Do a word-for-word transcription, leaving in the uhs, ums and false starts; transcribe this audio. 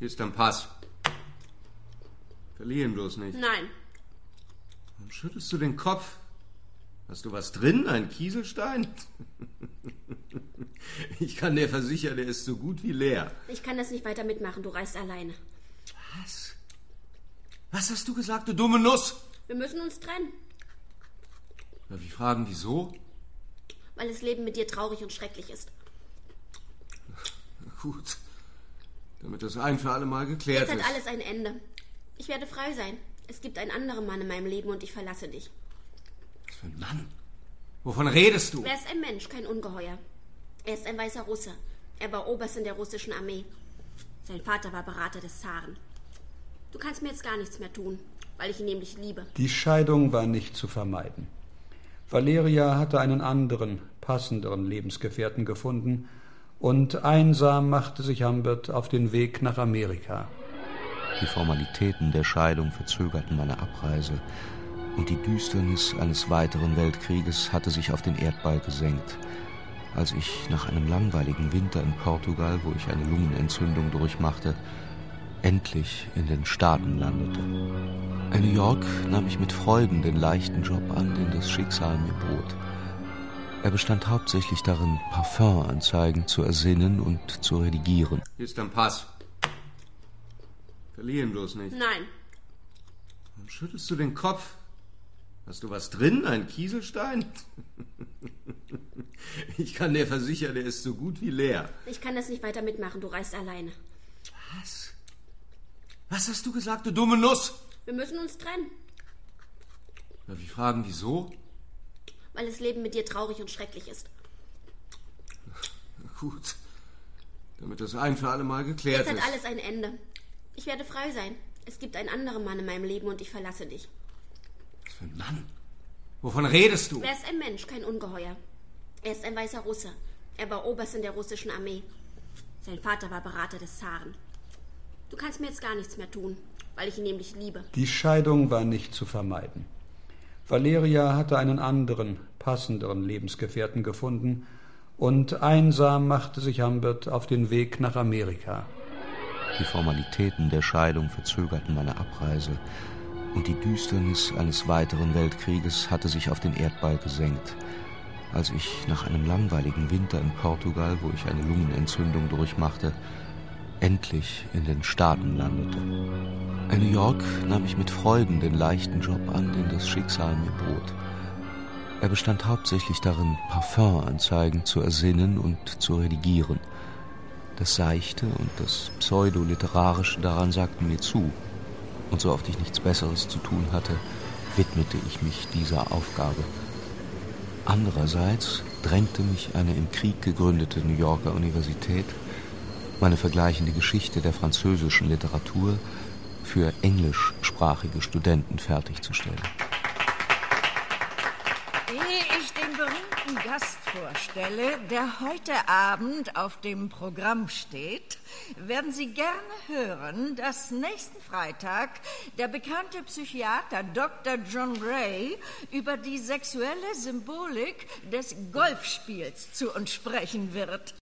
Hier ist dein Pass. Verlier ihn bloß nicht. Nein. Warum schüttelst du den Kopf? Hast du was drin? Ein Kieselstein? Ich kann dir versichern, der ist so gut wie leer. Ich kann das nicht weiter mitmachen. Du reist alleine. Was? Was hast du gesagt, du dumme Nuss? Wir müssen uns trennen. Darf ich fragen, wieso? Weil das Leben mit dir traurig und schrecklich ist. Na gut. Damit das ein für alle Mal geklärt Jetzt ist. hat alles ein Ende. Ich werde frei sein. Es gibt einen anderen Mann in meinem Leben und ich verlasse dich. Was für ein Mann? Wovon redest du? Er ist ein Mensch, kein Ungeheuer. Er ist ein weißer Russe. Er war Oberst in der russischen Armee. Sein Vater war Berater des Zaren. Du kannst mir jetzt gar nichts mehr tun, weil ich ihn nämlich liebe. Die Scheidung war nicht zu vermeiden. Valeria hatte einen anderen, passenderen Lebensgefährten gefunden und einsam machte sich Humbert auf den Weg nach Amerika. Die Formalitäten der Scheidung verzögerten meine Abreise und die Düsternis eines weiteren Weltkrieges hatte sich auf den Erdball gesenkt, als ich nach einem langweiligen Winter in Portugal, wo ich eine Lungenentzündung durchmachte, endlich in den Staaten landete. In New York nahm ich mit Freuden den leichten Job an, den das Schicksal mir bot. Er bestand hauptsächlich darin, Parfümanzeigen zu ersinnen und zu redigieren. Hier ist dein Pass. Verlier ihn bloß nicht. Nein. Warum schüttelst du den Kopf? Hast du was drin? Ein Kieselstein? Ich kann dir versichern, der ist so gut wie leer. Ich kann das nicht weiter mitmachen. Du reist alleine. Was? Was hast du gesagt, du dumme Nuss? Wir müssen uns trennen. Darf ich fragen, wieso? Weil das Leben mit dir traurig und schrecklich ist. Na gut. Damit das ein für alle Mal geklärt Jetzt ist. hat alles ein Ende. Ich werde frei sein. Es gibt einen anderen Mann in meinem Leben und ich verlasse dich. Was für ein Mann? Wovon redest du? Er ist ein Mensch, kein Ungeheuer. Er ist ein weißer Russe. Er war Oberst in der russischen Armee. Sein Vater war Berater des Zaren. Du kannst mir jetzt gar nichts mehr tun, weil ich ihn nämlich liebe. Die Scheidung war nicht zu vermeiden. Valeria hatte einen anderen, passenderen Lebensgefährten gefunden und einsam machte sich Humbert auf den Weg nach Amerika. Die Formalitäten der Scheidung verzögerten meine Abreise und die Düsternis eines weiteren Weltkrieges hatte sich auf den Erdball gesenkt, als ich nach einem langweiligen Winter in Portugal, wo ich eine Lungenentzündung durchmachte, endlich in den Staaten landete. In New York nahm ich mit Freuden den leichten Job an, den das Schicksal mir bot. Er bestand hauptsächlich darin, Parfümanzeigen zu ersinnen und zu redigieren. Das Seichte und das Pseudoliterarische daran sagten mir zu, und so oft ich nichts Besseres zu tun hatte, widmete ich mich dieser Aufgabe. Andererseits drängte mich eine im Krieg gegründete New Yorker Universität, meine vergleichende Geschichte der französischen Literatur für englischsprachige Studenten fertigzustellen. Ehe ich den berühmten Gast vorstelle, der heute Abend auf dem Programm steht, werden Sie gerne hören, dass nächsten Freitag der bekannte Psychiater Doktor John Gray über die sexuelle Symbolik des Golfspiels zu uns sprechen wird.